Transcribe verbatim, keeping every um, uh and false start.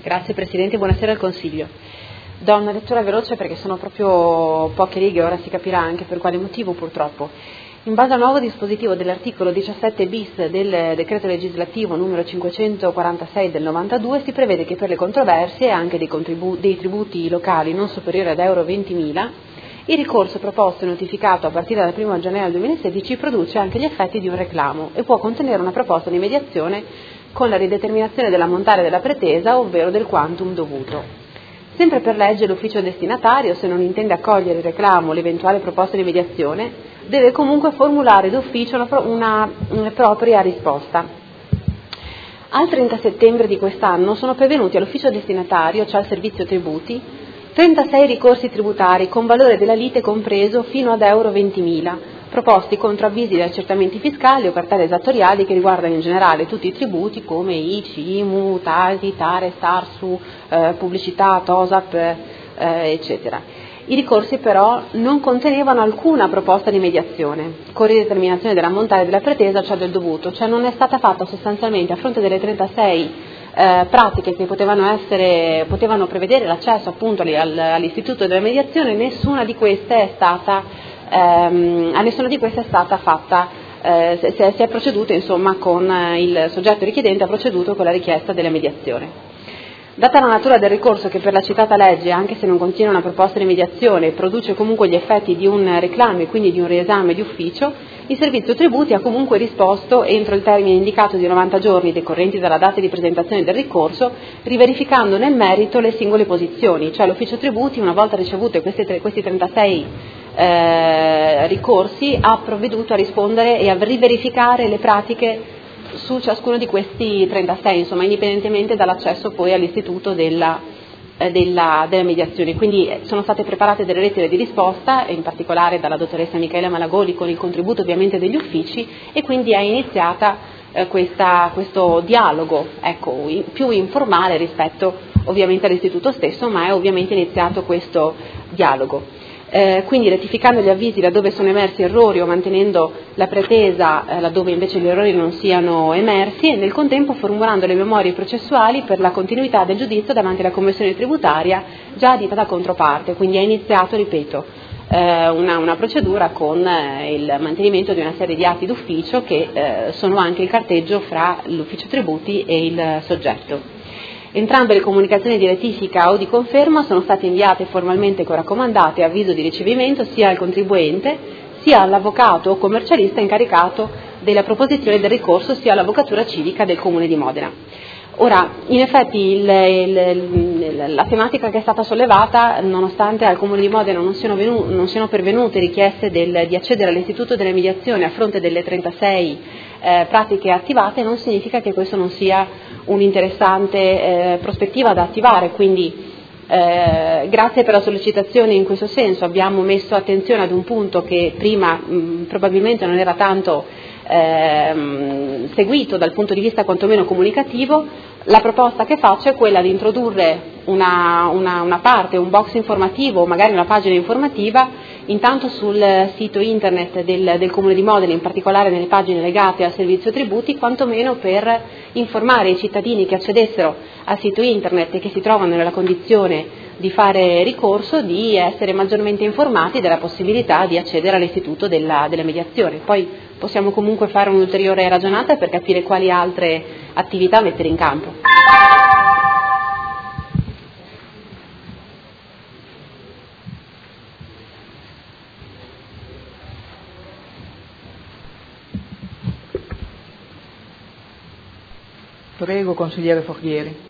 Grazie Presidente, buonasera al Consiglio. Do una lettura veloce perché sono proprio poche righe, ora si capirà anche per quale motivo purtroppo. In base al nuovo dispositivo dell'articolo diciassette bis del decreto legislativo numero cinquecentoquarantasei del novantadue si prevede che per le controversie anche dei, contribu- dei tributi locali non superiori ad euro ventimila il ricorso proposto e notificato a partire dal primo gennaio duemilasedici produce anche gli effetti di un reclamo e può contenere una proposta di mediazione con la rideterminazione dell'ammontare della pretesa ovvero del quantum dovuto. Sempre per legge l'ufficio destinatario, se non intende accogliere il reclamo o l'eventuale proposta di mediazione, deve comunque formulare d'ufficio una, una, una propria risposta. Al trenta settembre di quest'anno sono pervenuti all'ufficio destinatario, cioè al servizio tributi, trentasei ricorsi tributari con valore della lite compreso fino ad euro ventimila, proposti contro avvisi di accertamenti fiscali o cartelle esattoriali che riguardano in generale tutti i tributi come I C I, I M U, T A S I, Tares, Tarsu, eh, pubblicità, TOSAP, eh, eccetera. I ricorsi però non contenevano alcuna proposta di mediazione, con rideterminazione dell'ammontare della pretesa, cioè del dovuto, cioè non è stata fatta sostanzialmente a fronte delle trentasei Eh, pratiche che potevano essere, potevano prevedere l'accesso appunto all'istituto della mediazione, nessuna di queste è stata, ehm, a nessuna di queste è stata fatta, eh, si, è, si è proceduto insomma con il soggetto richiedente ha proceduto con la richiesta della mediazione. Data la natura del ricorso che per la citata legge, anche se non contiene una proposta di mediazione, produce comunque gli effetti di un reclamo e quindi di un riesame di ufficio, il Servizio Tributi ha comunque risposto entro il termine indicato di novanta giorni decorrenti dalla data di presentazione del ricorso, riverificando nel merito le singole posizioni, cioè l'Ufficio Tributi, una volta ricevute questi, questi trentasei eh, ricorsi, ha provveduto a rispondere e a riverificare le pratiche su ciascuno di questi trentasei, insomma, indipendentemente dall'accesso poi all'istituto della, eh, della, della mediazione. Quindi eh, sono state preparate delle lettere di risposta, in particolare dalla dottoressa Michela Malagoli, con il contributo ovviamente degli uffici, e quindi è iniziata eh, questa, questo dialogo, ecco, in, più informale rispetto ovviamente all'istituto stesso, ma è ovviamente iniziato questo dialogo. Eh, quindi rettificando gli avvisi laddove sono emersi errori o mantenendo la pretesa eh, laddove invece gli errori non siano emersi e nel contempo formulando le memorie processuali per la continuità del giudizio davanti alla commissione tributaria già adita da controparte, quindi è iniziato, ripeto, eh, una, una procedura con eh, il mantenimento di una serie di atti d'ufficio che eh, sono anche il carteggio fra l'ufficio tributi e il soggetto. Entrambe le comunicazioni di rettifica o di conferma sono state inviate formalmente con raccomandate e avviso di ricevimento sia al contribuente sia all'avvocato o commercialista incaricato della proposizione del ricorso sia all'avvocatura civica del Comune di Modena. Ora, in effetti il, il, il, la tematica che è stata sollevata, nonostante al Comune di Modena non siano, venu, non siano pervenute richieste del, di accedere all'istituto della mediazione a fronte delle trentasei eh, pratiche attivate, non significa che questo non sia un'interessante eh, prospettiva da attivare, quindi eh, grazie per la sollecitazione in questo senso. Abbiamo messo attenzione ad un punto che prima mh, probabilmente non era tanto eh, seguito dal punto di vista quantomeno comunicativo. La proposta che faccio è quella di introdurre una, una, una parte, un box informativo, magari una pagina informativa, intanto sul sito internet del, del Comune di Modena, in particolare nelle pagine legate al servizio tributi, quantomeno per informare i cittadini che accedessero al sito internet e che si trovano nella condizione di fare ricorso di essere maggiormente informati della possibilità di accedere all'istituto della, della mediazione. Poi possiamo comunque fare un'ulteriore ragionata per capire quali altre attività mettere in campo. Prego, consigliere Forghieri.